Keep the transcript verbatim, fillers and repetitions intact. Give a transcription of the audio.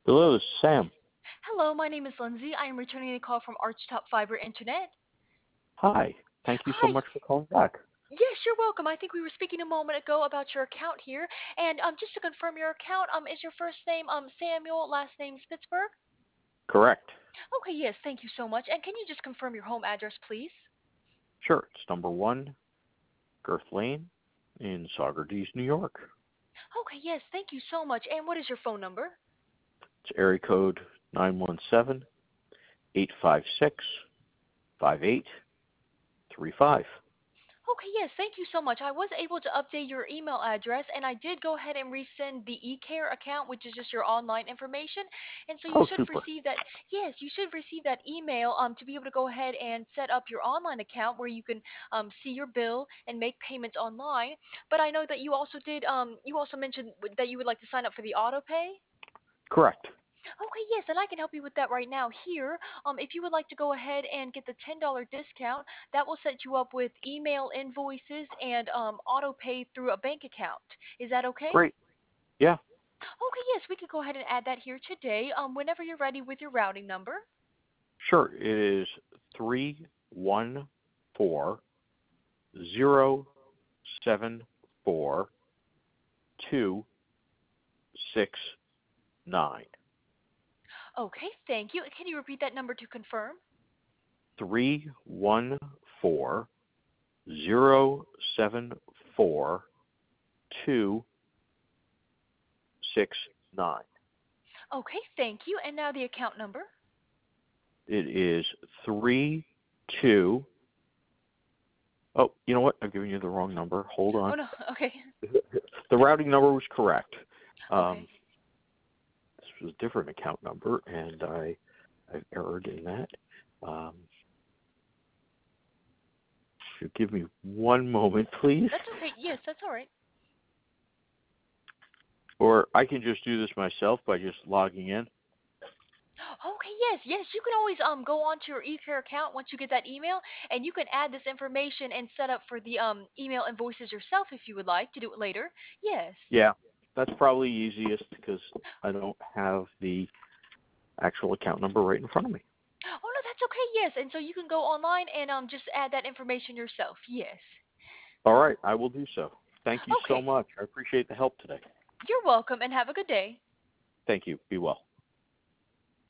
Hello, this is Sam. Hello, my name is Lindsay. I am returning a call from Archtop Fiber Internet. Hi. Thank you so Hi. much for calling back. Yes, you're welcome. I think we were speaking a moment ago about your account here, and um, just to confirm your account, um, is your first name um Samuel, last name Spitzberg? Correct. Okay, yes, thank you so much. And can you just confirm your home address, please? Sure. It's number one, Girth Lane in Saugerties, New York. Okay, yes, thank you so much. And what is your phone number? It's area code nine one seven, eight five six, five eight three five. Okay, yes, thank you so much. I was able to update your email address, and I did go ahead and resend the eCare account, which is just your online information. And so you Oh, should super. receive that. Yes, you should receive that email um, to be able to go ahead and set up your online account where you can um, see your bill and make payments online. But I know that you also did. Um, you also mentioned w- that you would like to sign up for the auto pay. Correct. Okay, yes, and I can help you with that right now here. Um, if you would like to go ahead and get the ten dollars discount, that will set you up with email invoices and um, auto pay through a bank account. Is that okay? Great. Yeah. Okay, yes, we could go ahead and add that here today. Um, whenever you're ready with your routing number. Sure. It is three one four zero seven four two six nine. Okay, thank you. Can you repeat that number to confirm? Three one four zero seven four two six nine. Okay, thank you. And now the account number. It is three two. Oh, you know what? I'm giving you the wrong number. Hold Oh on. no. Okay. The routing number was correct. Okay. Um, this was a different account number, and I I erred in that. Um, if you give me one moment, please, That's okay. Yes, that's all right. or I can just do this myself by just logging in. Okay, yes, yes. You can always um go onto your eCare account once you get that email, and you can add this information and set up for the um email invoices yourself if you would like to do it later. Yes. Yeah, that's probably easiest because I don't have the actual account number right in front of me. Oh no, that's okay. Yes, and so you can go online and um just add that information yourself. Yes. All right, I will do so. Thank you so Okay. much. I appreciate the help today. You're welcome, and have a good day. Thank you. Be well.